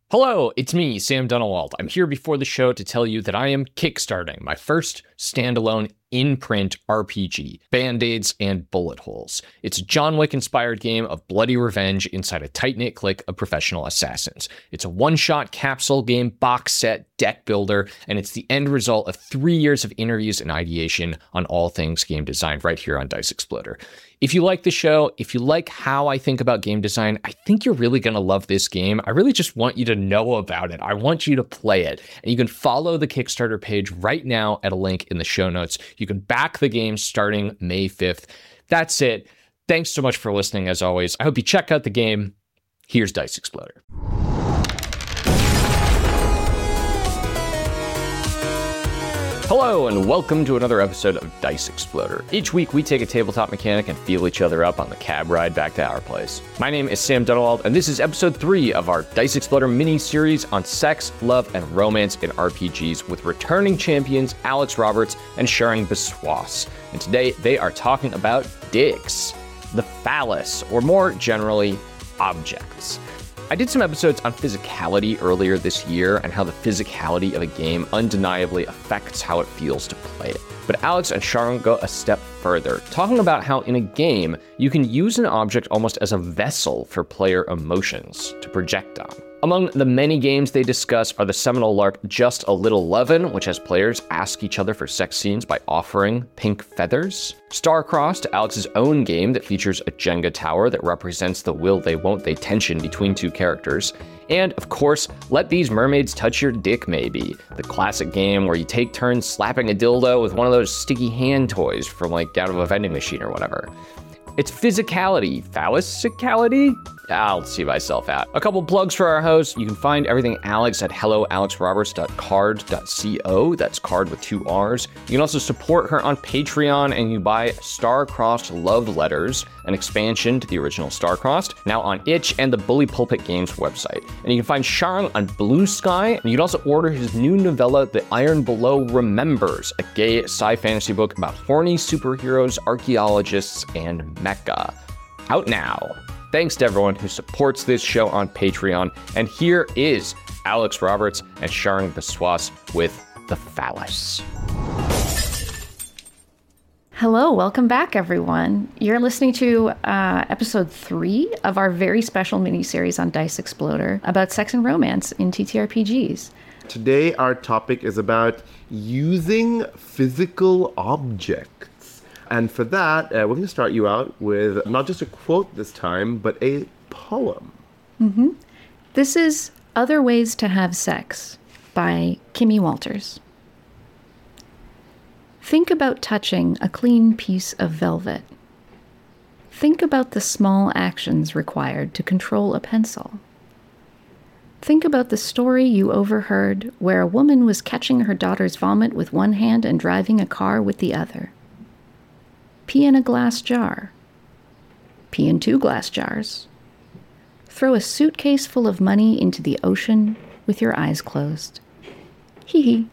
Hello, it's me, Sam Dunawald. I'm here before the show to tell you that I am kickstarting my first standalone in-print RPG, Band-Aids and Bullet Holes. It's a John Wick-inspired game of bloody revenge inside a tight-knit clique of professional assassins. It's a one-shot capsule game, box set, deck builder, and it's the end result of 3 years of interviews and ideation on all things game design right here on Dice Exploder. If you like the show, if you like how I think about game design, I think you're really going to love this game. I really just want you to know about it. I want you to play it. And you can follow the Kickstarter page right now at a link in the show notes. You can back the game starting May 5th. That's it. Thanks so much for listening, as always. I hope you check out the game. Here's Dice Exploder. Hello, and welcome to another episode of Dice Exploder. Each week, we take a tabletop mechanic and feel each other up on the cab ride back to our place. My name is Sam Dunawald, and this is episode 3 of our Dice Exploder mini-series on sex, love, and romance in RPGs with returning champions Alex Roberts and Charing Biswas. And today, they are talking about dicks, the phallus, or more generally, objects. I did some episodes on physicality earlier this year and how the physicality of a game undeniably affects how it feels to play it. But Alex and Charing go a step further, talking about how in a game, you can use an object almost as a vessel for player emotions to project on. Among the many games they discuss are the seminal LARP Just a Little Lovin', which has players ask each other for sex scenes by offering pink feathers. Starcrossed, Alex's own game that features a Jenga tower that represents the will they won't they tension between two characters. And, of course, Let These Mermaids Touch Your Dick Maybe, the classic game where you take turns slapping a dildo with one of those sticky hand toys from out of a vending machine or whatever. It's physicality, phallicicality? I'll see myself out. A couple plugs for our host. You can find everything Alex at helloalexroberts.card.co. That's card with 2 R's. You can also support her on Patreon, and you buy Star-Crossed Love Letters, an expansion to the original Star-Crossed, now on Itch and the Bully Pulpit Games website. And you can find Charing on Blue Sky, and you can also order his new novella, The Iron Below Remembers, a gay sci-fantasy book about horny superheroes, archaeologists, and mecha. Out now. Thanks to everyone who supports this show on Patreon. And here is Alex Roberts and Charing Biswas with The Phallus. Hello, welcome back, everyone. You're listening to episode 3 of our very special mini-series on Dice Exploder about sex and romance in TTRPGs. Today, our topic is about using physical objects. And for that, we're going to start you out with not just a quote this time, but a poem. Mm-hmm. This is Other Ways to Have Sex by Kimmy Walters. Think about touching a clean piece of velvet. Think about the small actions required to control a pencil. Think about the story you overheard where a woman was catching her daughter's vomit with one hand and driving a car with the other. Pee in a glass jar. Pee in 2 glass jars. Throw a suitcase full of money into the ocean with your eyes closed. Hee hee.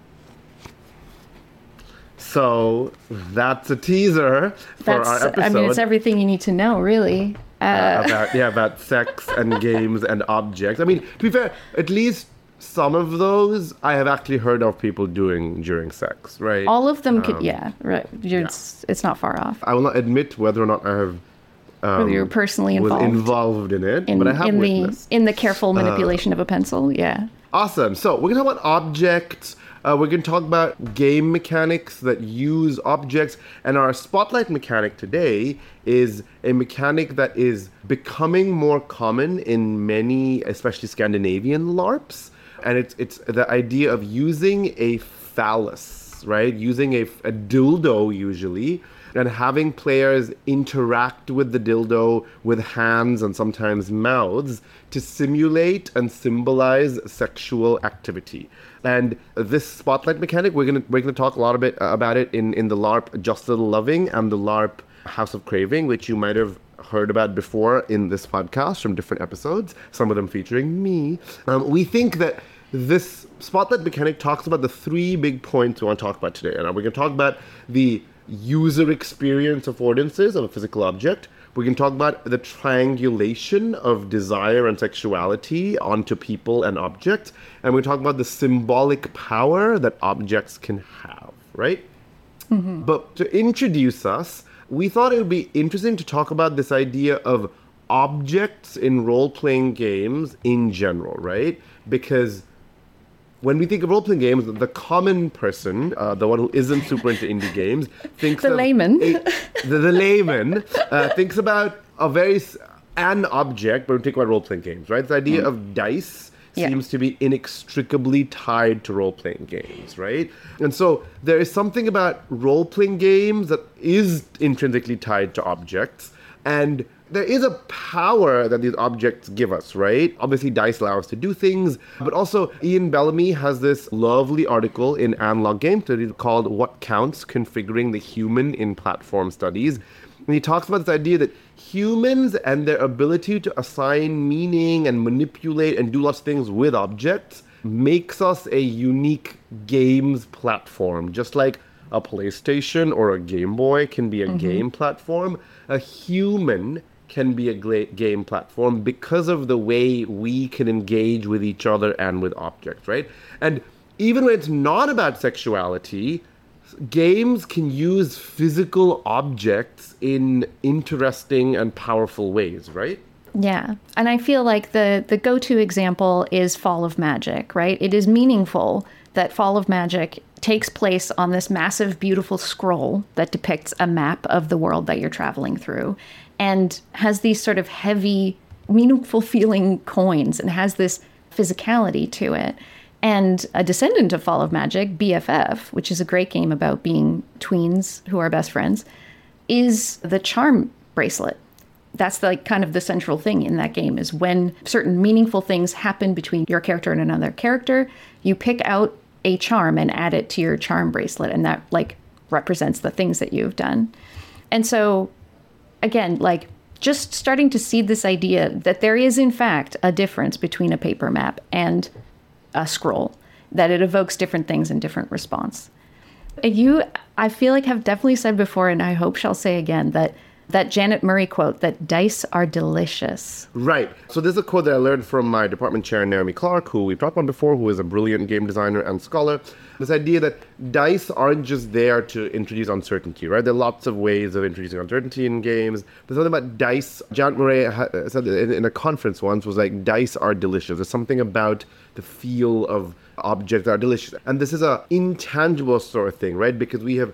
So that's a teaser for our episode. I mean, it's everything you need to know, really. About sex and games and objects. I mean, to be fair, at least some of those I have actually heard of people doing during sex, right? All of them could, right. It's not far off. I will not admit whether or not I have whether you're personally involved in it, but I have witnessed. In the careful manipulation of a pencil, yeah. Awesome. So we're going to talk about objects. We're going to talk about game mechanics that use objects. And our spotlight mechanic today is a mechanic that is becoming more common in many, especially Scandinavian LARPs. And it's the idea of using a phallus, right? Using a dildo usually, and having players interact with the dildo with hands and sometimes mouths to simulate and symbolize sexual activity. And this spotlight mechanic, we're gonna talk a lot about it in the LARP Just a Little Loving and the LARP House of Craving, which you might have heard about before in this podcast from different episodes, some of them featuring me. We think that this spotlight mechanic talks about the 3 big points we want to talk about today. And we're going to talk about the user experience affordances of a physical object. We can talk about the triangulation of desire and sexuality onto people and objects. And we talk about the symbolic power that objects can have, right? But to introduce us, we thought it would be interesting to talk about this idea of objects in role-playing games in general, right? Because when we think of role-playing games, the common person, the one who isn't super into indie games, thinks The of layman. the layman thinks about an object, but we think about role-playing games, right? The idea of dice Yeah. seems to be inextricably tied to role-playing games, right? And so there is something about role-playing games that is intrinsically tied to objects, and there is a power that these objects give us, right? Obviously, dice allow us to do things, but also Ian Bellamy has this lovely article in Analog Game Studies called What Counts? Configuring the Human in Platform Studies. And he talks about this idea that humans and their ability to assign meaning and manipulate and do lots of things with objects makes us a unique games platform. Just like a PlayStation or a Game Boy can be a game platform, a human can be a game platform because of the way we can engage with each other and with objects, right? And even when it's not about sexuality, games can use physical objects in interesting and powerful ways, right? Yeah. And I feel like the go-to example is Fall of Magic, right? It is meaningful that Fall of Magic takes place on this massive, beautiful scroll that depicts a map of the world that you're traveling through and has these sort of heavy, meaningful feeling coins and has this physicality to it. And a descendant of Fall of Magic, BFF, which is a great game about being tweens who are best friends, is the charm bracelet. That's like kind of the central thing in that game is when certain meaningful things happen between your character and another character, you pick out a charm and add it to your charm bracelet. And that like represents the things that you've done. And so again, like just starting to see this idea that there is in fact a difference between a paper map and a scroll, that it evokes different things in different response. You, I feel like have definitely said before, and I hope shall say again, that Janet Murray quote, that dice are delicious. Right. So this is a quote that I learned from my department chair, Naomi Clark, who we've talked about before, who is a brilliant game designer and scholar. This idea that dice aren't just there to introduce uncertainty, right? There are lots of ways of introducing uncertainty in games. There's something about dice. Janet Murray said in a conference once was like, dice are delicious. There's something about the feel of objects that are delicious. And this is an intangible sort of thing, right? Because we have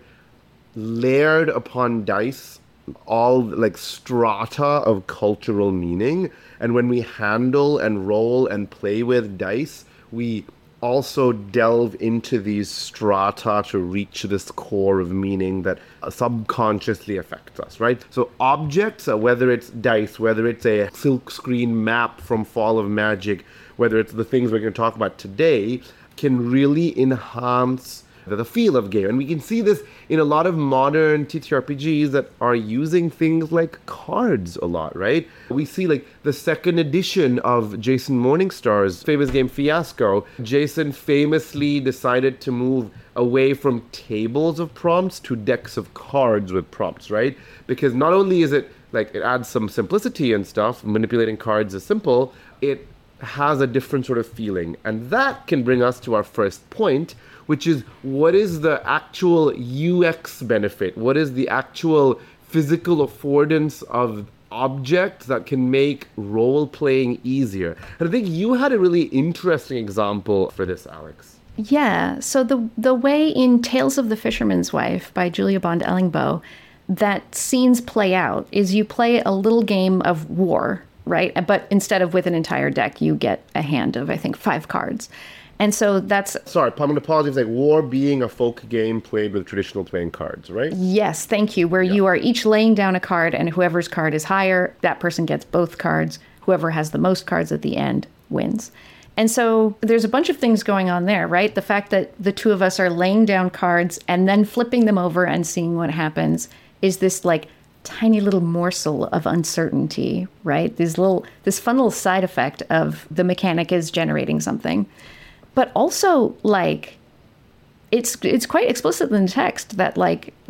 layered upon dice all like strata of cultural meaning. And when we handle and roll and play with dice, we also delve into these strata to reach this core of meaning that subconsciously affects us, right? So objects, whether it's dice, whether it's a silkscreen map from Fall of Magic, whether it's the things we're going to talk about today, can really enhance the feel of game. And we can see this in a lot of modern TTRPGs that are using things like cards a lot, right? We see like the second edition of Jason Morningstar's famous game Fiasco. Jason famously decided to move away from tables of prompts to decks of cards with prompts, right? Because not only is it like it adds some simplicity and stuff, manipulating cards is simple, it has a different sort of feeling. And that can bring us to our first point, which is what is the actual UX benefit? What is the actual physical affordance of objects that can make role-playing easier? And I think you had a really interesting example for this, Alex. Yeah, so the way in Tales of the Fisherman's Wife by Julia Bond Ellingboe that scenes play out is you play a little game of war, right? But instead of with an entire deck, you get a hand of, I think, 5 cards. And so that's... Sorry, I'm going to pause. It's like war being a folk game played with traditional playing cards, right? Yes, thank you. Where you are each laying down a card, and whoever's card is higher, that person gets both cards. Whoever has the most cards at the end wins. And so there's a bunch of things going on there, right? The fact that the two of us are laying down cards and then flipping them over and seeing what happens is this like tiny little morsel of uncertainty, right? This fun little side effect of the mechanic is generating something. But also, like, it's quite explicit in the text that, like,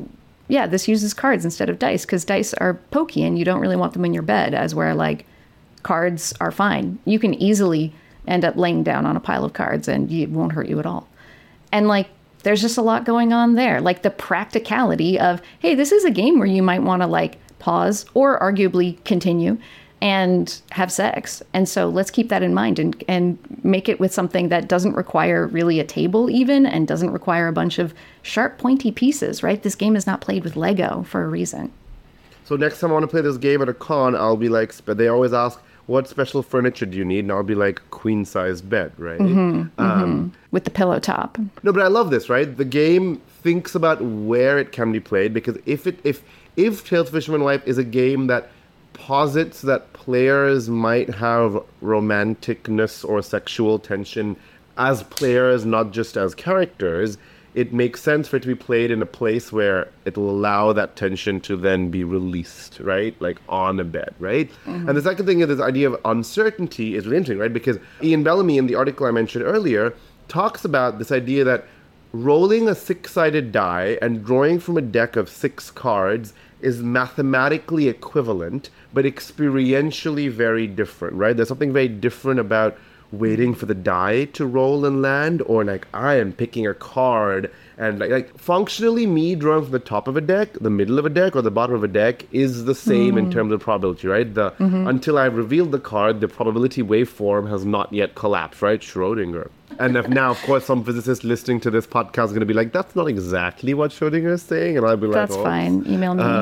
yeah, this uses cards instead of dice because dice are pokey and you don't really want them in your bed, as where like cards are fine. You can easily end up laying down on a pile of cards and it won't hurt you at all. And like, there's just a lot going on there. Like the practicality of, hey, this is a game where you might want to like pause or arguably continue and have sex. And so let's keep that in mind and make it with something that doesn't require really a table even and doesn't require a bunch of sharp, pointy pieces, right? This game is not played with Lego for a reason. So next time I want to play this game at a con, I'll be like, they always ask, what special furniture do you need? And I'll be like, queen-sized bed, right? With the pillow top. No, but I love this, right? The game thinks about where it can be played, because if Tales of Fisherman Wife is a game that posits that players might have romanticness or sexual tension as players, not just as characters, it makes sense for it to be played in a place where it will allow that tension to then be released, right? Like on a bed, right? And the second thing is this idea of uncertainty is really interesting, right? Because Ian Bellamy, in the article I mentioned earlier, talks about this idea that rolling a 6-sided die and drawing from a deck of 6 cards is mathematically equivalent, but experientially very different, right? There's something very different about waiting for the die to roll and land, or like I am picking a card, and like functionally me drawing from the top of a deck, the middle of a deck, or the bottom of a deck is the same in terms of probability, right? Until I revealed the card, the probability waveform has not yet collapsed, right? Schrodinger. And if now, of course, some physicist listening to this podcast is going to be like, that's not exactly what Schrodinger is saying. And I'll be like, that's fine. Email me.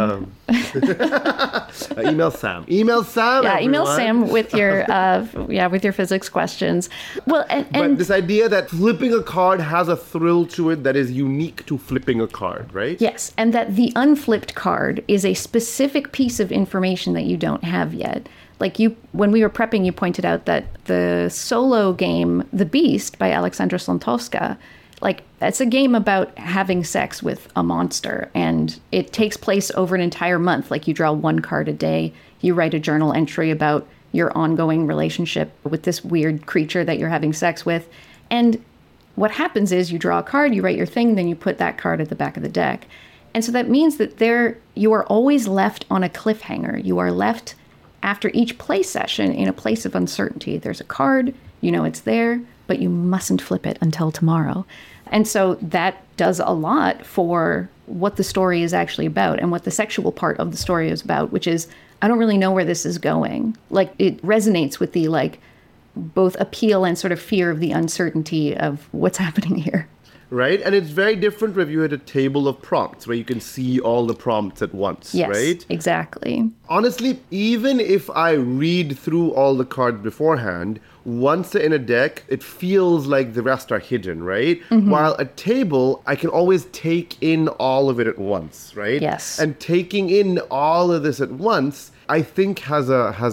Email Sam. Email Sam. Yeah, everyone. email Sam with your with your physics questions. Well, but this idea that flipping a card has a thrill to it that is unique to flipping a card, right? Yes, and that the unflipped card is a specific piece of information that you don't have yet. Like when we were prepping, you pointed out that the solo game, The Beast by Alexandra Slontowska, like it's a game about having sex with a monster, and it takes place over an entire month. Like you draw 1 card a day, you write a journal entry about your ongoing relationship with this weird creature that you're having sex with. And what happens is you draw a card, you write your thing, then you put that card at the back of the deck. And so that means that you are always left on a cliffhanger. You are left after each play session in a place of uncertainty. There's a card, you know it's there, but you mustn't flip it until tomorrow. And so that does a lot for what the story is actually about and what the sexual part of the story is about, which is, I don't really know where this is going. Like it resonates with the like both appeal and sort of fear of the uncertainty of what's happening here. Right? And it's very different if you had a table of prompts where you can see all the prompts at once, yes, right? Exactly. Honestly, even if I read through all the cards beforehand, once they're in a deck, it feels like the rest are hidden, right? While a table, I can always take in all of it at once, right? Yes. And taking in all of this at once, I think has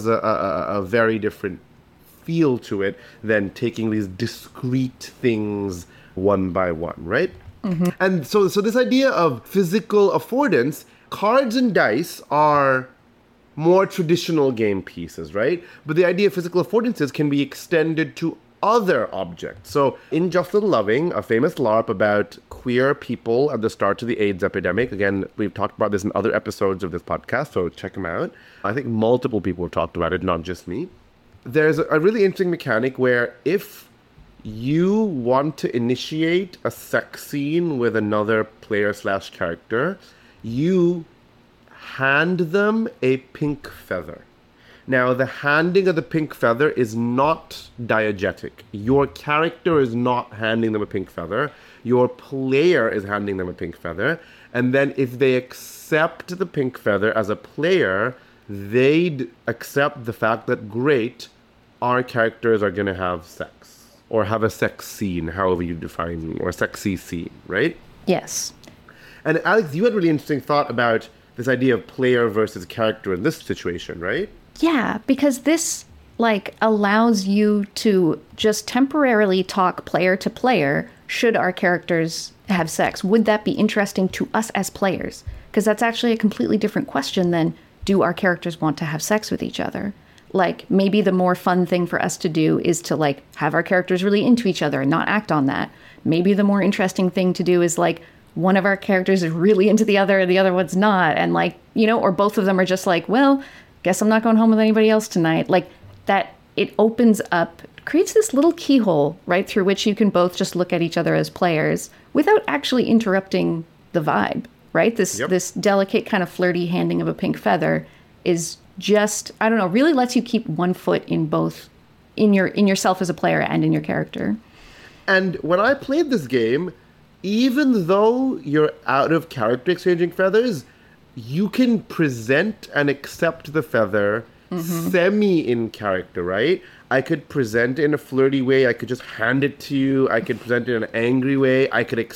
a very different feel to it than taking these discrete things one by one, right? And so this idea of physical affordance, cards and dice are more traditional game pieces, right? But the idea of physical affordances can be extended to other objects. So in Just Little Loving, a famous LARP about queer people at the start of the AIDS epidemic, again, we've talked about this in other episodes of this podcast, so check them out. I think multiple people have talked about it, not just me. There's a really interesting mechanic where if you want to initiate a sex scene with another player/character, you hand them a pink feather. Now, the handing of the pink feather is not diegetic. Your character is not handing them a pink feather. Your player is handing them a pink feather. And then if they accept the pink feather as a player, they'd accept the fact that, great, our characters are going to have sex. Or have a sex scene, however you define, or a sexy scene, right? Yes. And Alex, you had a really interesting thought about this idea of player versus character in this situation, right? Yeah, because this like allows you to just temporarily talk player to player should our characters have sex. Would that be interesting to us as players? Because that's actually a completely different question than do our characters want to have sex with each other? Like maybe the more fun thing for us to do is to like have our characters really into each other and not act on that. Maybe the more interesting thing to do is like, one of our characters is really into the other one's not. And like, you know, or both of them are just like, well, guess I'm not going home with anybody else tonight. Like that, it opens up, creates this little keyhole, right, through which you can both just look at each other as players without actually interrupting the vibe, right? This delicate kind of flirty handing of a pink feather is just, I don't know, really lets you keep one foot in both, in yourself as a player and in your character. And when I played this game, even though you're out of character exchanging feathers, you can present and accept the feather semi in character, right? I could present it in a flirty way. I could just hand it to you. I could present it in an angry way. I could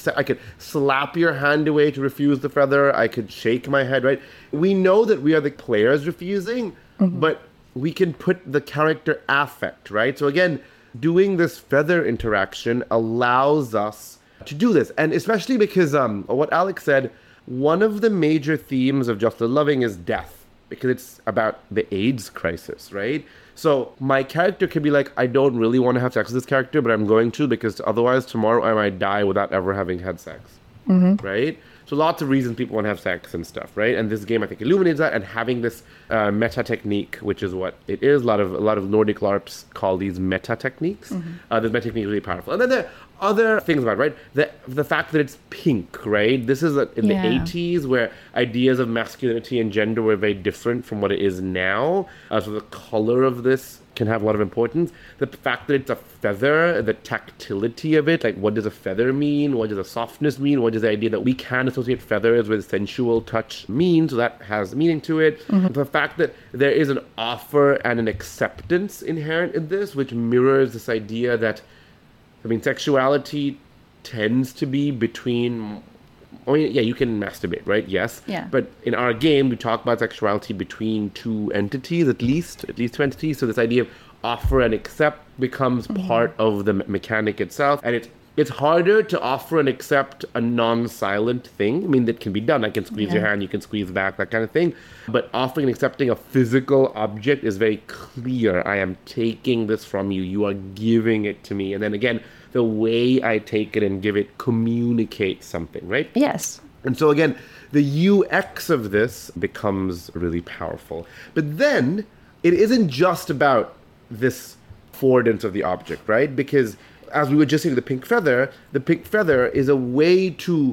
slap your hand away to refuse the feather. I could shake my head, right? We know that we are the players refusing, but we can put the character affect, right? So again, doing this feather interaction allows us to do this. And especially because what Alex said, one of the major themes of Just Little Loving is death, because it's about the AIDS crisis, right? So my character could be like, I don't really want to have sex with this character, but I'm going to, because otherwise tomorrow I might die without ever having had sex, right? So lots of reasons people want to have sex and stuff, right? And this game, I think, illuminates that, and having this meta technique, which is what it is. A lot of Nordic LARPs call these meta techniques. This meta technique is really powerful. And then there are other things about it, right? The fact that it's pink, right? This is in the 80s, where ideas of masculinity and gender were very different from what it is now. So the color of this can have a lot of importance. The fact that it's a feather, the tactility of it, like what does a feather mean? What does a softness mean? What does the idea that we can associate feathers with sensual touch mean? So that has meaning to it. The fact that there is an offer and an acceptance inherent in this, which mirrors this idea that, I mean, sexuality tends to be between, I mean, yeah, you can masturbate, right? Yes. Yeah. But in our game, we talk about sexuality between two entities, at least two entities. So this idea of offer and accept becomes part of the mechanic itself. And it's harder to offer and accept a non-silent thing. I mean, that can be done. I can squeeze your hand, you can squeeze back, that kind of thing. But offering and accepting a physical object is very clear. I am taking this from you. You are giving it to me. And then again, the way I take it and give it communicates something, right? Yes. And so again, the UX of this becomes really powerful. But then it isn't just about this affordance of the object, right? Because as we were just saying, the pink feather is a way to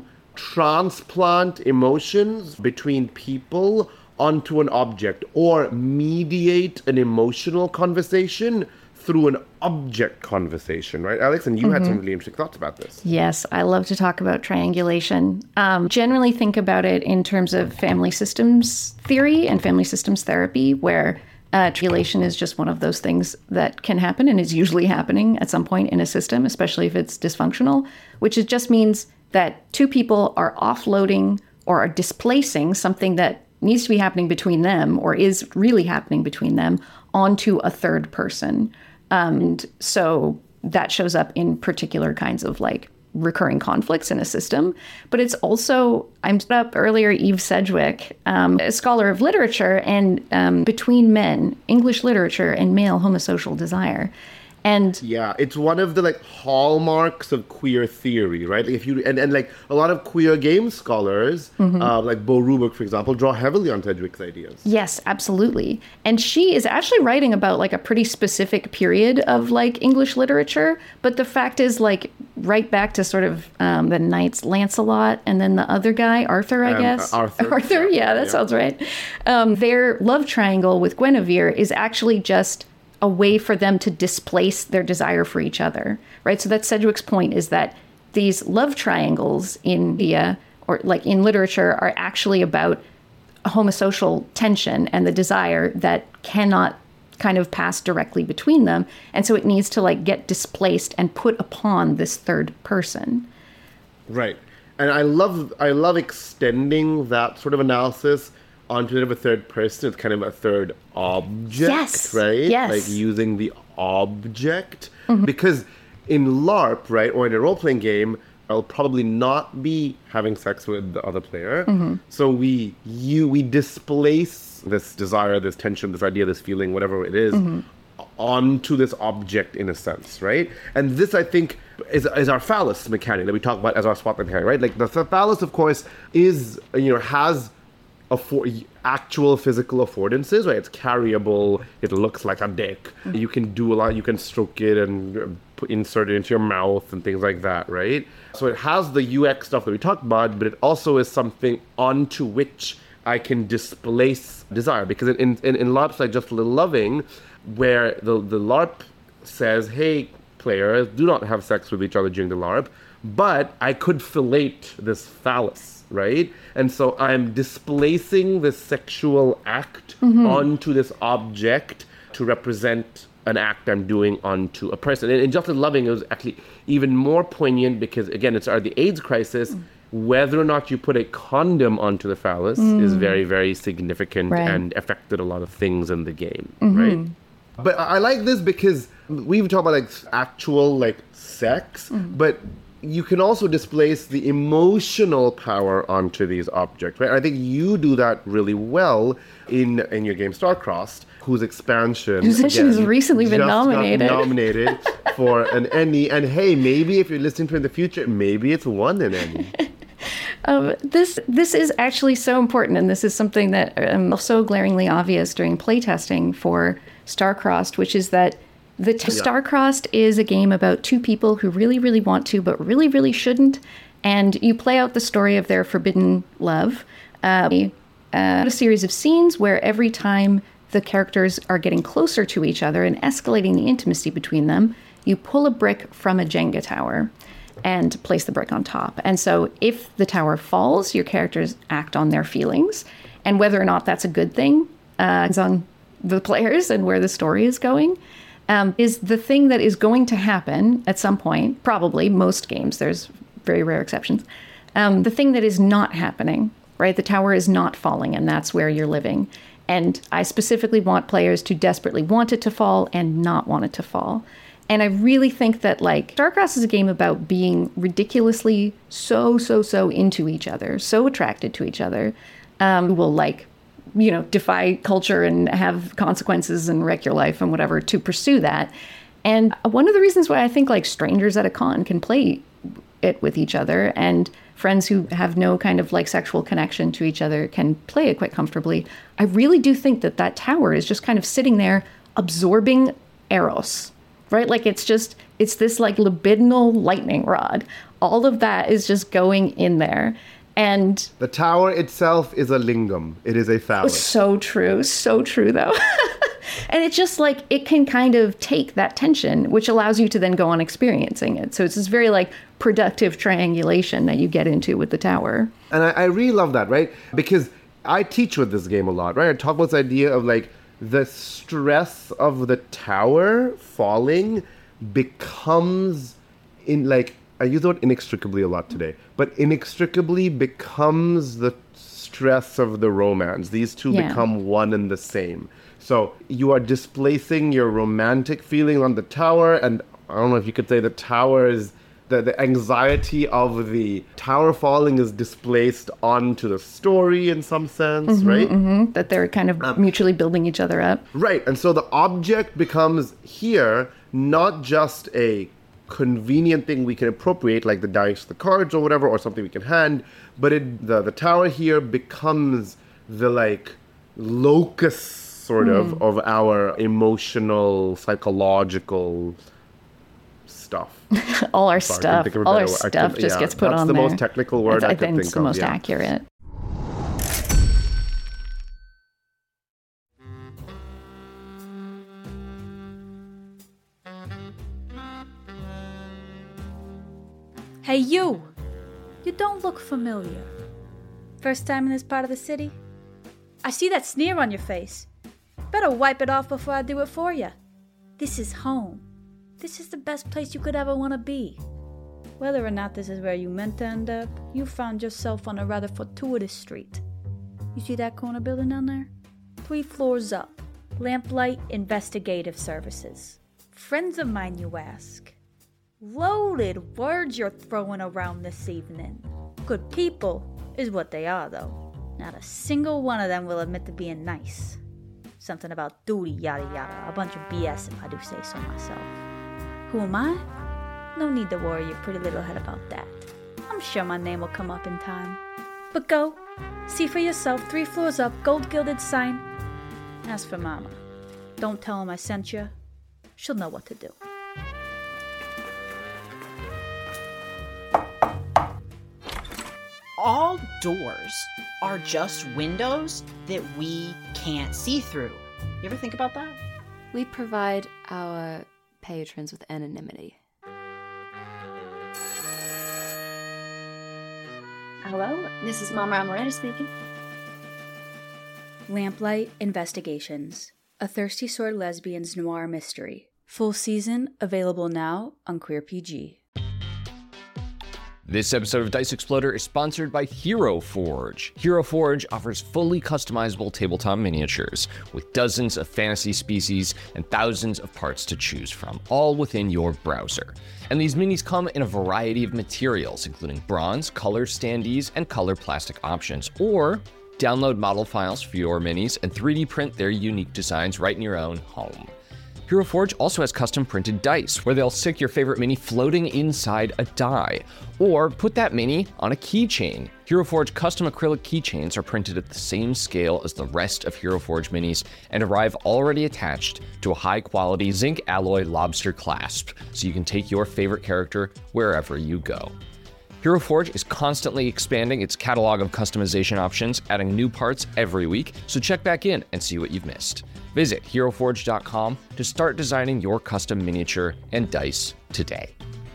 transplant emotions between people onto an object, or mediate an emotional conversation through an object conversation, right, Alex? And you had some really interesting thoughts about this. Yes, I love to talk about triangulation. Generally think about it in terms of family systems theory and family systems therapy, where triangulation is just one of those things that can happen and is usually happening at some point in a system, especially if it's dysfunctional, which just means that two people are offloading or are displacing something that needs to be happening between them, or is really happening between them, onto a third person. And so that shows up in particular kinds of like recurring conflicts in a system. But it's also, I brought up earlier Eve Sedgwick, a scholar of literature and between men, English literature and male homosocial desire. And yeah, it's one of the like hallmarks of queer theory, right? Like if you and like a lot of queer game scholars, like Bo Rubick, for example, draw heavily on Sedgwick's ideas. Yes, absolutely. And she is actually writing about like a pretty specific period of like English literature. But the fact is, like, right back to sort of the knights, Lancelot, and then the other guy, Arthur, I guess. Arthur, yeah, that sounds right. Their love triangle with Guinevere is actually just a way for them to displace their desire for each other, right? So that's Sedgwick's point, is that these love triangles in India, or like in literature, are actually about a homosocial tension and the desire that cannot kind of pass directly between them. And so it needs to like get displaced and put upon this third person. Right. And I love extending that sort of analysis onto a third person. It's kind of a third object, right? Yes. Like using the object. Because in LARP, right, or in a role-playing game, I'll probably not be having sex with the other player. So we displace this desire, this tension, this idea, this feeling, whatever it is, onto this object in a sense, right? And this, I think, is our phallus mechanic that we talk about as our spotlight mechanic, right? Like the phallus, of course, is, has actual physical affordances, right? It's carryable. It looks like a dick. You can do a lot. You can stroke it and insert it into your mouth and things like that, right? So it has the UX stuff that we talked about, but it also is something onto which I can displace desire. Because in LARPs like Just a Little Loving, where the LARP says, hey, players, do not have sex with each other during the LARP, but I could fellate this phallus, right? And so I'm displacing the sexual act onto this object to represent an act I'm doing onto a person. And in Just a Little Loving, it was actually even more poignant because, again, it's the AIDS crisis. Whether or not you put a condom onto the phallus is very, very significant and affected a lot of things in the game, right? But I like this because we've talked about like actual like sex, but you can also displace the emotional power onto these objects, right? I think you do that really well in your game StarCrossed, whose expansion has recently been just nominated. got nominated for an Emmy. And hey, maybe if you're listening to it in the future, maybe it's won an Emmy. This is actually so important, and this is something that so glaringly obvious during playtesting for StarCrossed, which is that StarCrossed is a game about two people who really, really want to, but really, really shouldn't, and you play out the story of their forbidden love. A series of scenes where every time the characters are getting closer to each other and escalating the intimacy between them, you pull a brick from a Jenga tower and place the brick on top. And so if the tower falls, your characters act on their feelings. And whether or not that's a good thing is on the players and where the story is going, is the thing that is going to happen at some point, probably most games, there's very rare exceptions, the thing that is not happening, right? The tower is not falling, and that's where you're living. And I specifically want players to desperately want it to fall and not want it to fall. And I really think that, like, StarCrossed is a game about being ridiculously so into each other, so attracted to each other, will, like, defy culture and have consequences and wreck your life and whatever to pursue that. And one of the reasons why I think, like, strangers at a con can play it with each other, and friends who have no kind of, like, sexual connection to each other can play it quite comfortably. I really do think that tower is just kind of sitting there absorbing Eros. Right? Like, it's this like libidinal lightning rod. All of that is just going in there. And the tower itself is a lingam. It is a phallus. So true though. And it's just like, it can kind of take that tension, which allows you to then go on experiencing it. So it's this very like productive triangulation that you get into with the tower. And I really love that, right? Because I teach with this game a lot, right? I talk about this idea of like, the stress of the tower falling becomes I use the word inextricably a lot today, but inextricably becomes the stress of the romance. These two become one and the same. So you are displacing your romantic feeling on the tower, and I don't know if you could say the tower is the anxiety of the tower falling is displaced onto the story in some sense, right? Mm-hmm. That they're kind of mutually building each other up. Right. And so the object becomes here not just a convenient thing we can appropriate, like the dice, the cards or whatever, or something we can hand, but the tower here becomes the like locus sort of our emotional, psychological stuff. All our stuff just gets put on there. That's the most technical word I could think of. It's the most accurate. Hey, you! You don't look familiar. First time in this part of the city? I see that sneer on your face. Better wipe it off before I do it for you. This is home. This is the best place you could ever want to be. Whether or not this is where you meant to end up, you found yourself on a rather fortuitous street. You see that corner building down there? 3 floors up. Lamplight Investigative Services. Friends of mine, you ask. Loaded words you're throwing around this evening. Good people is what they are, though. Not a single one of them will admit to being nice. Something about duty, yada yada. A bunch of BS if I do say so myself. Who am I? No need to worry your pretty little head about that. I'm sure my name will come up in time. But go, see for yourself, 3 floors up, gold-gilded sign. As for Mama, don't tell him I sent you. She'll know what to do. All doors are just windows that we can't see through. You ever think about that? We provide our patrons with anonymity. Hello, this is Mama Amaretta speaking. Lamplight Investigations, a Thirsty Sword Lesbians noir mystery. Full season available now on Queer PG. This episode of Dice Exploder is sponsored by Hero Forge. Hero Forge offers fully customizable tabletop miniatures with dozens of fantasy species and thousands of parts to choose from, all within your browser. And these minis come in a variety of materials, including bronze, color standees, and color plastic options, or download model files for your minis and 3D print their unique designs right in your own home. Hero Forge also has custom printed dice, where they'll stick your favorite mini floating inside a die, or put that mini on a keychain. Hero Forge custom acrylic keychains are printed at the same scale as the rest of Hero Forge minis and arrive already attached to a high-quality zinc alloy lobster clasp, so you can take your favorite character wherever you go. Hero Forge is constantly expanding its catalog of customization options, adding new parts every week, so check back in and see what you've missed. Visit HeroForge.com to start designing your custom miniature and dice today.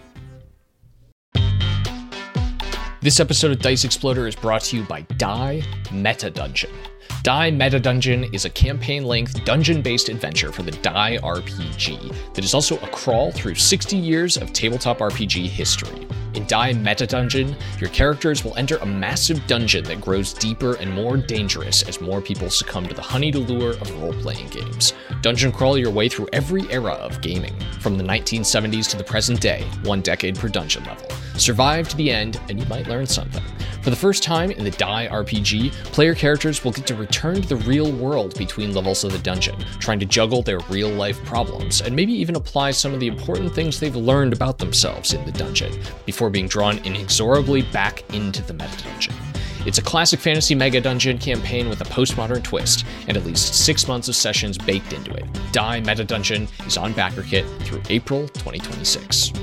This episode of Dice Exploder is brought to you by Die Meta Dungeon. Die Meta Dungeon is a campaign-length, dungeon-based adventure for the Die RPG that is also a crawl through 60 years of tabletop RPG history. In Die Meta Dungeon, your characters will enter a massive dungeon that grows deeper and more dangerous as more people succumb to the honeyed allure of role-playing games. Dungeon crawl your way through every era of gaming, from the 1970s to the present day, 1 decade per dungeon level. Survive to the end, and you might learn something. For the first time in the Die RPG, player characters will get to return to the real world between levels of the dungeon, trying to juggle their real-life problems, and maybe even apply some of the important things they've learned about themselves in the dungeon, before being drawn inexorably back into the meta-dungeon. It's a classic fantasy mega-dungeon campaign with a postmodern twist, and at least 6 months of sessions baked into it. Die Meta Dungeon is on BackerKit through April 2026.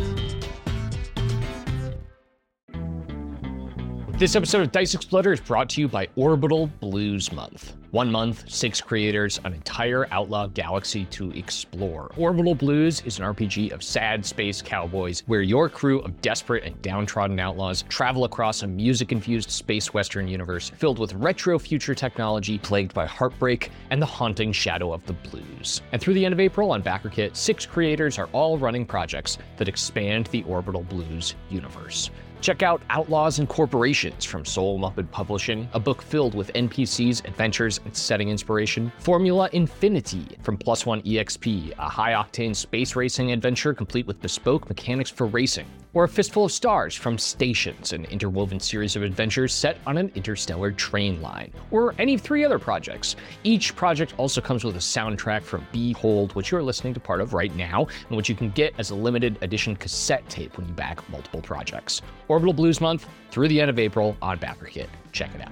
This episode of Dice Exploder is brought to you by Orbital Blues Month. 1 month, 6 creators, an entire outlaw galaxy to explore. Orbital Blues is an RPG of sad space cowboys where your crew of desperate and downtrodden outlaws travel across a music-infused space western universe filled with retro future technology plagued by heartbreak and the haunting shadow of the blues. And through the end of April on BackerKit, 6 creators are all running projects that expand the Orbital Blues universe. Check out Outlaws and Corporations from Soul Muppet Publishing, a book filled with NPCs, adventures, and setting inspiration. Formula Infinity from Plus One EXP, a high-octane space racing adventure complete with bespoke mechanics for racing. Or A Fistful of Stars from Stations, an interwoven series of adventures set on an interstellar train line. Or any 3 other projects. Each project also comes with a soundtrack from Behold, which you're listening to part of right now, and which you can get as a limited edition cassette tape when you back multiple projects. Orbital Blues Month through the end of April on BackerKit. Check it out.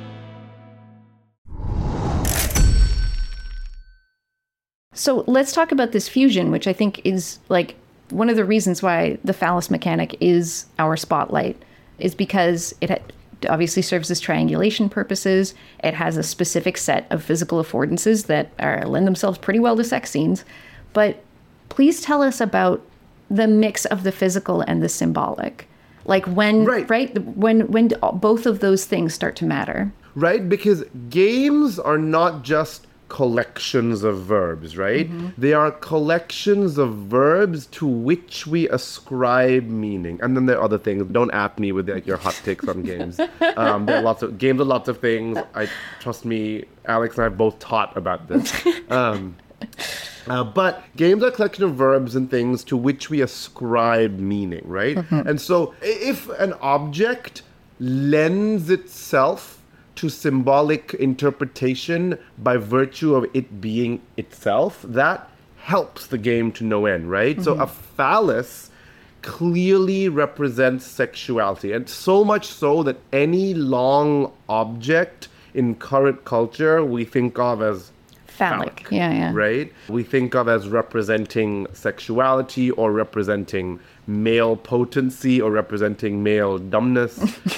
So let's talk about this fusion, which I think is like one of the reasons why the phallus mechanic is our spotlight, is because it obviously serves as triangulation purposes. It has a specific set of physical affordances that lend themselves pretty well to sex scenes. But please tell us about the mix of the physical and the symbolic. Like when, when both of those things start to matter. Right, because games are not just collections of verbs, right? Mm-hmm. They are collections of verbs to which we ascribe meaning. And then there are other things. Don't at me with like your hot takes on games. There are lots of games, are lots of things. Trust me, Alex and I have both taught about this. But games are a collection of verbs and things to which we ascribe meaning, right? Mm-hmm. And so if an object lends itself to symbolic interpretation by virtue of it being itself, that helps the game to no end, right? So a phallus clearly represents sexuality, and so much so that any long object in current culture we think of as Phallic. Yeah. right? We think of as representing sexuality or representing male potency or representing male dumbness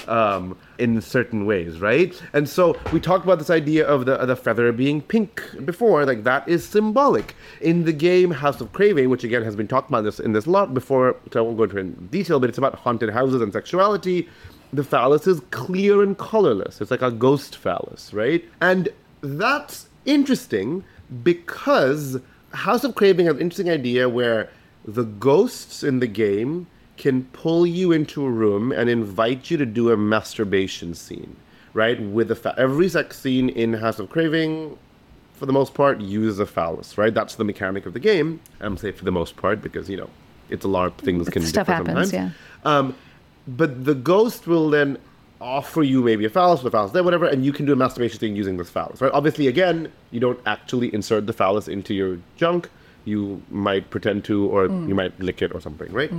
in certain ways, right? And so we talked about this idea of the feather being pink before, like that is symbolic. In the game House of Craving, which again has been talked about in this a lot before, so I won't go into it in detail, but it's about haunted houses and sexuality. The phallus is clear and colorless. It's like a ghost phallus, right? And that's interesting because House of Craving has an interesting idea where the ghosts in the game can pull you into a room and invite you to do a masturbation scene, right? With every sex scene in House of Craving, for the most part, uses a phallus, right? That's the mechanic of the game. I'm saying for the most part because, you know, it's a lot of things can Stuff differ happens, sometimes. yeah. But the ghost will then offer you maybe a phallus, there, whatever, and you can do a masturbation thing using this phallus, right? Obviously, again, you don't actually insert the phallus into your junk. You might pretend to, or you might lick it or something, right?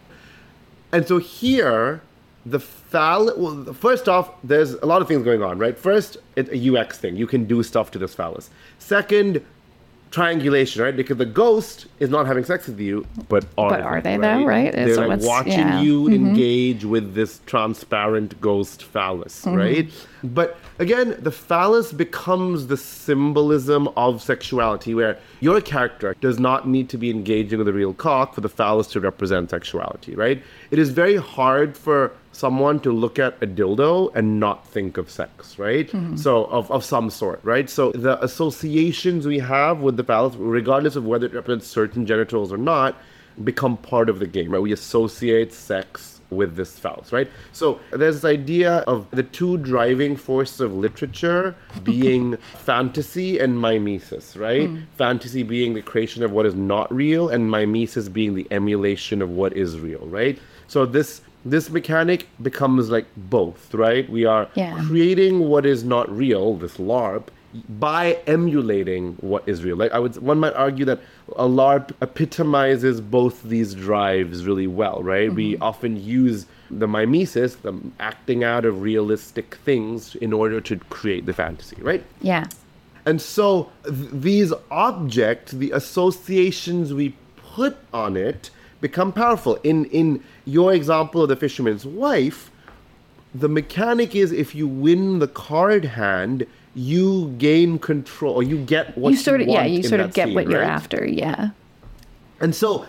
And so here, the phallus, well, first off, there's a lot of things going on, right? First, it's a UX thing. You can do stuff to this phallus. Second, triangulation, right? Because the ghost is not having sex with you, but are they though, right? They're So like it's- watching yeah. you engage with this transparent ghost phallus, right? But again, the phallus becomes the symbolism of sexuality, where your character does not need to be engaging with a real cock for the phallus to represent sexuality, right? It is very hard for someone to look at a dildo and not think of sex, right? So of some sort, right? So the associations we have with the phallus, regardless of whether it represents certain genitals or not, become part of the game, right? We associate sex with this phallus, right? So there's this idea of the two driving forces of literature being fantasy and mimesis, right? Fantasy being the creation of what is not real, and mimesis being the emulation of what is real, right? So this mechanic becomes like both, right? We are creating what is not real, this LARP, by emulating what is real. Like one might argue that a LARP epitomizes both these drives really well, right? We often use the mimesis, the acting out of realistic things, in order to create the fantasy, right? Yeah. And so these objects, the associations we put on it, become powerful. In your example of the fisherman's wife, the mechanic is if you win the card hand, you gain control, or you get what you want. You sort of get scene, what you're right? after, yeah. And so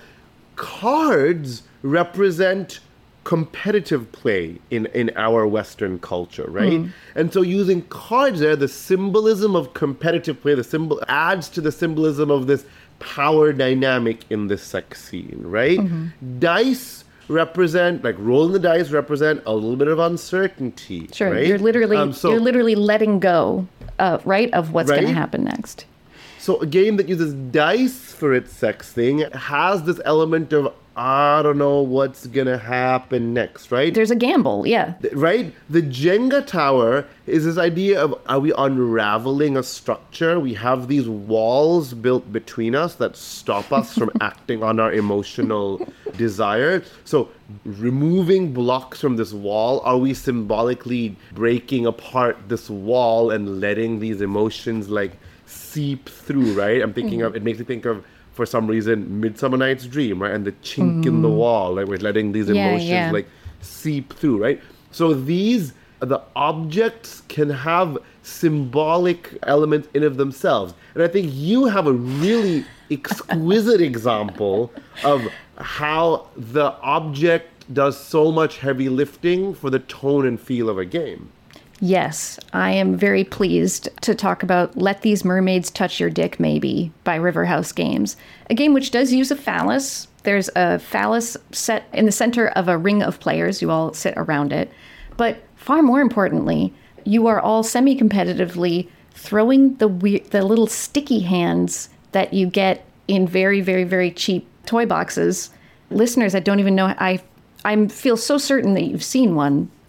cards represent competitive play in our Western culture, right? And so using cards there, the symbolism of competitive play, the symbol adds to the symbolism of this power dynamic in this sex scene, right? Dice represent, like rolling the dice represent a little bit of uncertainty. Sure. Right? You're literally letting go, right, of what's going to Right? happen next. So a game that uses dice for its sex thing has this element of, I don't know what's gonna happen next, right? There's a gamble, yeah. Right? The Jenga tower is this idea of, are we unraveling a structure? We have these walls built between us that stop us from acting on our emotional desire. So removing blocks from this wall, are we symbolically breaking apart this wall and letting these emotions like seep through, right? I'm thinking of, it makes me think of, for some reason, Midsummer Night's Dream, right? And the chink in the wall, like we're letting these emotions like seep through, right? So the objects can have symbolic elements in of themselves. And I think you have a really exquisite example of how the object does so much heavy lifting for the tone and feel of a game. Yes, I am very pleased to talk about Let These Mermaids Touch Your Dick Maybe by Riverhouse Games, a game which does use a phallus. There's a phallus set in the center of a ring of players. You all sit around it. But far more importantly, you are all semi-competitively throwing the little sticky hands that you get in very, very, very cheap toy boxes. Listeners, I don't even know, I feel so certain that you've seen one.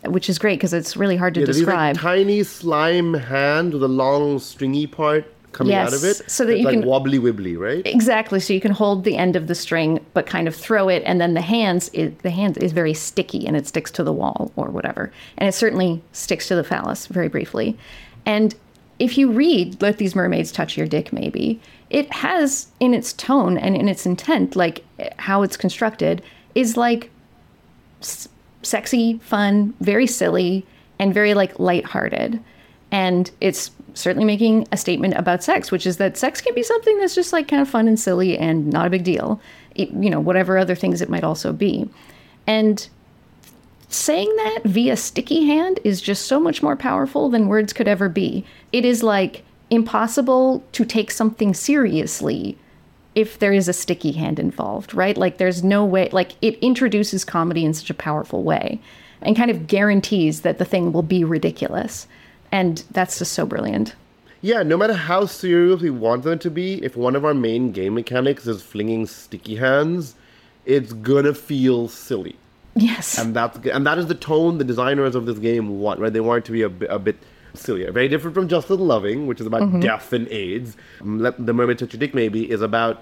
which is great because it's really hard to These describe. like tiny slime hand with a long stringy part coming out of it. So that you like can wobbly wibbly, right? Exactly. So you can hold the end of the string, but kind of throw it, and then the hand is very sticky, and it sticks to the wall or whatever. And it certainly sticks to the phallus very briefly. And if you read "Let These Mermaids Touch Your Dick," maybe it has in its tone and in its intent, like how it's constructed, is like sexy, fun, very silly, and very like lighthearted. And it's certainly making a statement about sex, which is that sex can be something that's just like kind of fun and silly and not a big deal, whatever other things it might also be. And saying that via sticky hand is just so much more powerful than words could ever be. It is like impossible to take something seriously if there is a sticky hand involved, right? Like there's no way, like it introduces comedy in such a powerful way and kind of guarantees that the thing will be ridiculous. And that's just so brilliant. Yeah, no matter how serious we want them to be, if one of our main game mechanics is flinging sticky hands, it's gonna feel silly. Yes. And that is the tone the designers of this game want, right? They want it to be a bit sillier. Very different from Just Little Loving, which is about death and AIDS. Let the Mermaid Touch Your Dick maybe is about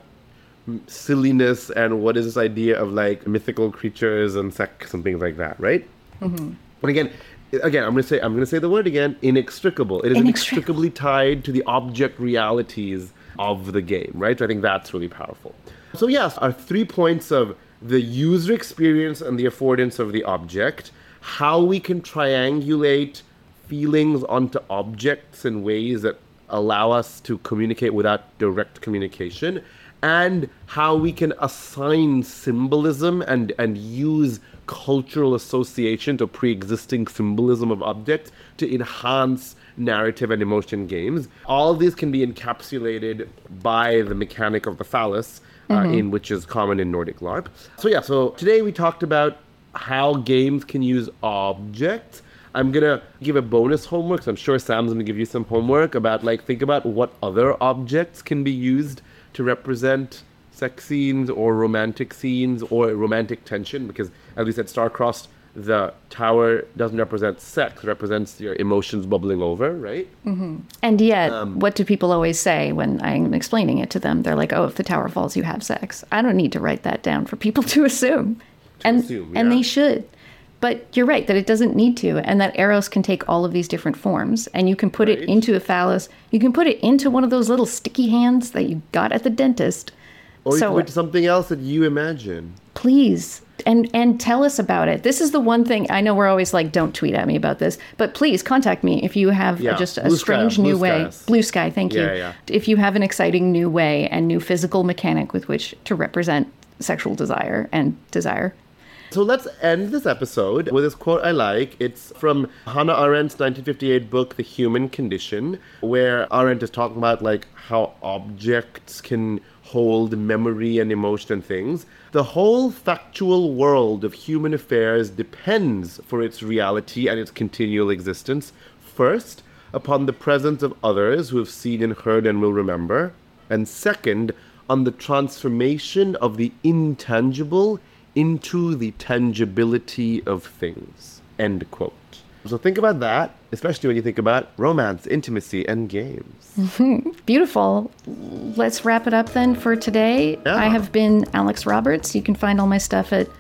silliness and what is this idea of like mythical creatures and sex and things like that, right? But again, I'm gonna say the word again, inextricable. It is inextricably tied to the object realities of the game, right? So I think that's really powerful. So yes, our 3 points of the user experience and the affordance of the object, how we can triangulate feelings onto objects in ways that allow us to communicate without direct communication, and how we can assign symbolism and use cultural association to pre-existing symbolism of objects to enhance narrative and emotion games. All of these can be encapsulated by the mechanic of the phallus, in which is common in Nordic LARP. So today we talked about how games can use objects. I'm gonna give a bonus homework, so I'm sure Sam's gonna give you some homework about think about what other objects can be used to represent sex scenes or romantic scenes or romantic tension, because at least at Starcrossed, the tower doesn't represent sex, it represents your emotions bubbling over, right? And yet, what do people always say when I'm explaining it to them? They're like, oh, if the tower falls, you have sex. I don't need to write that down for people to assume. And they should. But you're right, that it doesn't need to, and that Eros can take all of these different forms, and you can put it into a phallus. You can put it into one of those little sticky hands that you got at the dentist. Or you can put it to something else that you imagine. Please. And tell us about it. This is the one thing, I know we're always like, don't tweet at me about this, but please contact me if you have just a strange new way. Blue Sky, thank you. Yeah. If you have an exciting new way and new physical mechanic with which to represent sexual desire and desire. So let's end this episode with this quote I like. It's from Hannah Arendt's 1958 book, The Human Condition, where Arendt is talking about how objects can hold memory and emotion and things. The whole factual world of human affairs depends for its reality and its continual existence, first, upon the presence of others who have seen and heard and will remember, and second, on the transformation of the intangible into the tangibility of things. End quote. So think about that, especially when you think about romance, intimacy, and games. Beautiful. Let's wrap it up then for today. Yeah. I have been Alex Roberts. You can find all my stuff at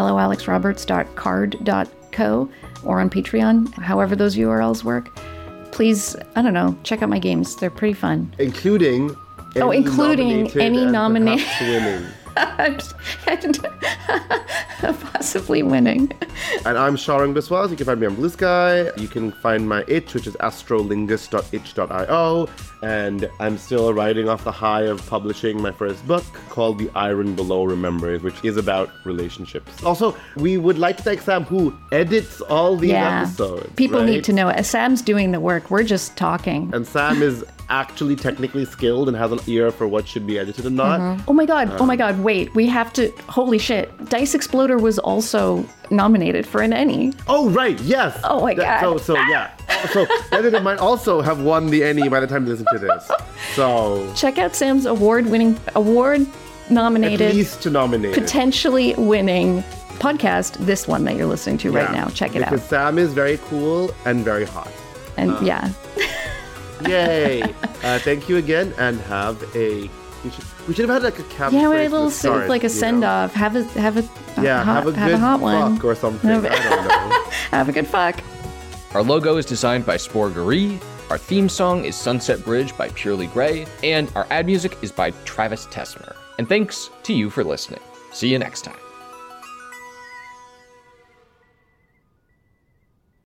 helloalexroberts.card.co or on Patreon, however those URLs work. Please, check out my games. They're pretty fun. Including any nominated winning. Possibly winning. And I'm Sharang Biswas. You can find me on Blue Sky. You can find my itch, which is astrolingus.itch.io. And I'm still riding off the high of publishing my first book called The Iron Below Remembers, which is about relationships. Also, we would like to thank Sam, who edits all these episodes. People need to know. Sam's doing the work. We're just talking. And Sam is actually technically skilled and has an ear for what should be edited and not. Oh my god, wait, we have to, holy shit, Dice Exploder was also nominated for an Emmy. Oh right, yes. Oh my god. So Editor might also have won the Emmy by the time you listen to this. So check out Sam's award nominated, at least nominated, potentially winning podcast, this one that you're listening to right Yeah, now. Check it because out. Sam is very cool and very hot. And yeah. Yay! Thank you again, and have a. We should have had like a cap. Yeah, phrase a little to start, like a you know? send off. Have a Yeah, hot, have a good hot one. fuck or something. I don't know. Have a good fuck. Our logo is designed by Sporgerie. Our theme song is Sunset Bridge by Purely Grey. And our ad music is by Travis Tessmer. And thanks to you for listening. See you next time.